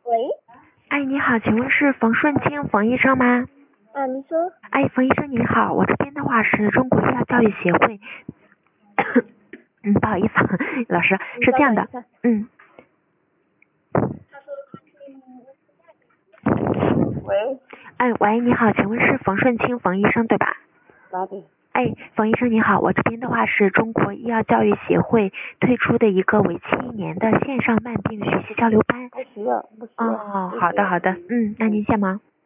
喂， 哎，你好，请问是冯顺清冯医生吗？ 你说。 哎，冯医生您好，我这边的话是中国医药教育协会。不好意思，老师，是这样的， 喂， 哎，喂，你好，请问是冯顺清冯医生对吧？ 对。 哎，冯医生你好，我这边的话是中国医药教育协会推出的一个为期1年的线上慢病学习交流班。 不需要。 哦，好的，那您先忙。